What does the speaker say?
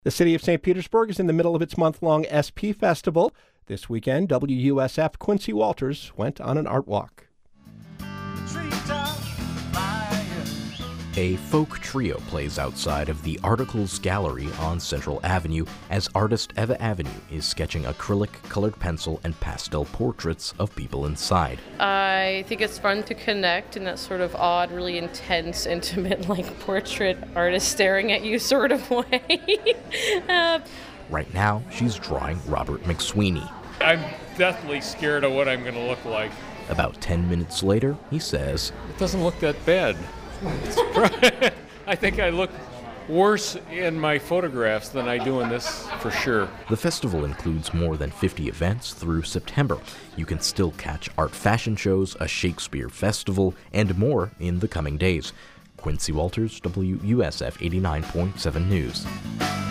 The city of St. Petersburg is in the middle of its month-long SP Festival. This weekend, WUSF Quincy Walters went on an art walk. A folk trio plays outside of the Articles Gallery on Central Avenue as artist Eva Avenue is sketching acrylic, colored pencil, and pastel portraits of people inside. I think it's fun to connect in that sort of odd, really intense, intimate, like portrait artist staring at you sort of way. Right now, she's drawing Robert McSweeney. I'm deathly scared of what I'm going to look like. About 10 minutes later, he says, "It doesn't look that bad." I think I look worse in my photographs than I do in this, for sure. The festival includes more than 50 events through September. You can still catch art fashion shows, a Shakespeare festival, and more in the coming days. Quincy Walters, WUSF 89.7 News.